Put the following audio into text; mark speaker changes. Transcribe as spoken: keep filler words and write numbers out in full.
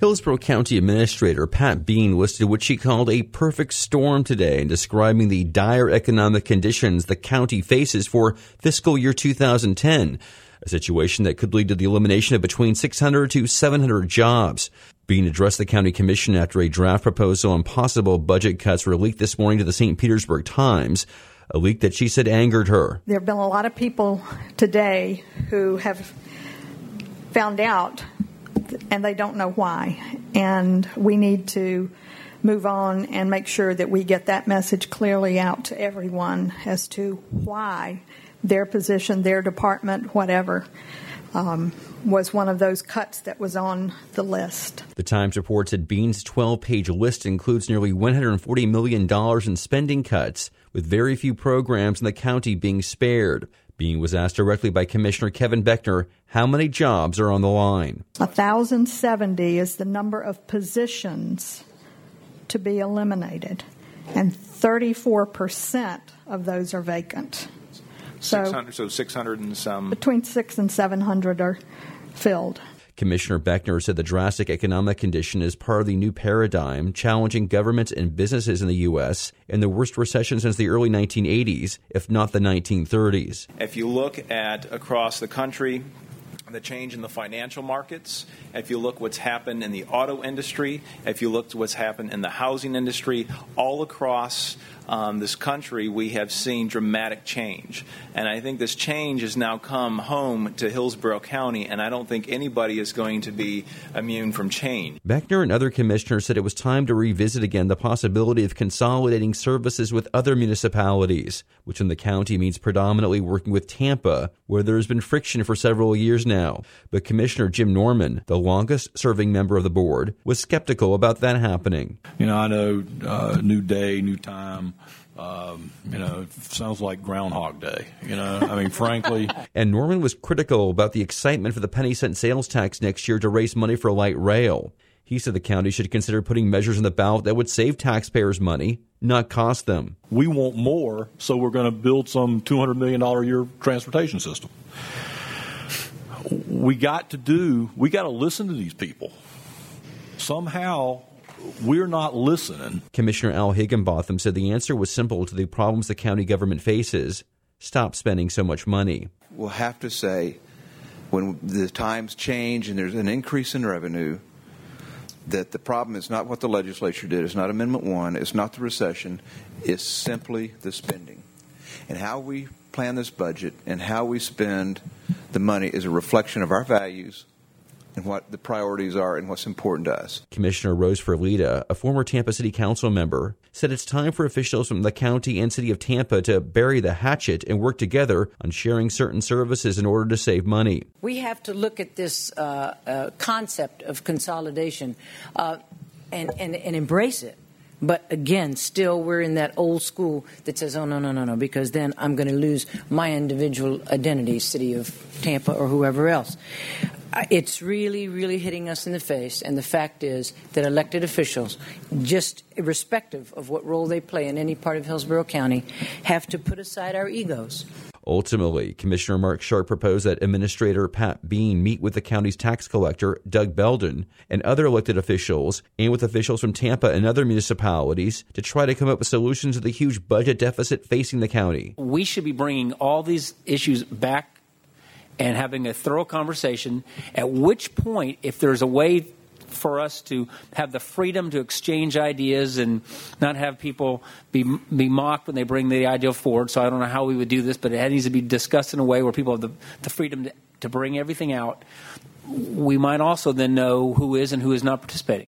Speaker 1: Hillsborough County Administrator Pat Bean listed what she called a perfect storm today in describing the dire economic conditions the county faces for fiscal year two thousand ten, a situation that could lead to the elimination of between six hundred to seven hundred jobs. Bean addressed the county commission after a draft proposal on possible budget cuts were leaked this morning to the Saint Petersburg Times, a leak that she said angered her.
Speaker 2: There have been a lot of people today who have found out and they don't know why. And we need to move on and make sure that we get that message clearly out to everyone as to why their position, their department, whatever, um, was one of those cuts that was on the list.
Speaker 1: The Times reports that Bean's twelve-page list includes nearly one hundred forty million dollars in spending cuts, with very few programs in the county being spared. Bean was asked directly by Commissioner Kevin Beckner how many jobs are on the line.
Speaker 2: one thousand seventy is the number of positions to be eliminated, and thirty-four percent of those are vacant.
Speaker 3: So, six hundred, so six hundred and some.
Speaker 2: Between six and seven hundred are filled.
Speaker 1: Commissioner Beckner said the drastic economic condition is part of the new paradigm challenging governments and businesses in the U S in the worst recession since the early nineteen eighties, if not the nineteen thirties.
Speaker 3: If you look at across the country, the change in the financial markets, if you look what's happened in the auto industry, if you look at what's happened in the housing industry, all across um, this country, we have seen dramatic change. And I think this change has now come home to Hillsborough County, and I don't think anybody is going to be immune from change.
Speaker 1: Beckner and other commissioners said it was time to revisit again the possibility of consolidating services with other municipalities, which in the county means predominantly working with Tampa, where there has been friction for several years now. But Commissioner Jim Norman, the longest-serving member of the board, was skeptical about that happening.
Speaker 4: You know, I know uh, new day, new time. Um, you know, it sounds like Groundhog Day, you know, I mean, frankly.
Speaker 1: And Norman was critical about the excitement for the penny cent sales tax next year to raise money for light rail. He said the county should consider putting measures in the ballot that would save taxpayers money, not cost them.
Speaker 4: We want more, so we're going to build some two hundred million dollars a year transportation system. We got to do, we got to listen to these people. Somehow, we're not listening.
Speaker 1: Commissioner Al Higginbotham said the answer was simple to the problems the county government faces. Stop spending so much money.
Speaker 5: We'll have to say, when the times change and there's an increase in revenue, that the problem is not what the legislature did. It's not Amendment one. It's not the recession. It's simply the spending. And how we plan this budget and how we spend the money is a reflection of our values and what the priorities are and what's important to us.
Speaker 1: Commissioner Rose Ferlita, a former Tampa City Council member, said it's time for officials from the county and city of Tampa to bury the hatchet and work together on sharing certain services in order to save money.
Speaker 6: We have to look at this uh, uh, concept of consolidation uh, and, and, and embrace it. But again, still we're in that old school that says, oh, no, no, no, no, because then I'm going to lose my individual identity, city of Tampa or whoever else. It's really, really hitting us in the face, and the fact is that elected officials, just irrespective of what role they play in any part of Hillsborough County, have to put aside our egos.
Speaker 1: Ultimately, Commissioner Mark Sharp proposed that Administrator Pat Bean meet with the county's tax collector, Doug Belden, and other elected officials, and with officials from Tampa and other municipalities to try to come up with solutions to the huge budget deficit facing the county.
Speaker 7: We should be bringing all these issues back and having a thorough conversation, at which point, if there's a way for us to have the freedom to exchange ideas and not have people be be mocked when they bring the idea forward. So I don't know how we would do this, but it needs to be discussed in a way where people have the, the freedom to, to bring everything out. We might also then know who is and who is not participating.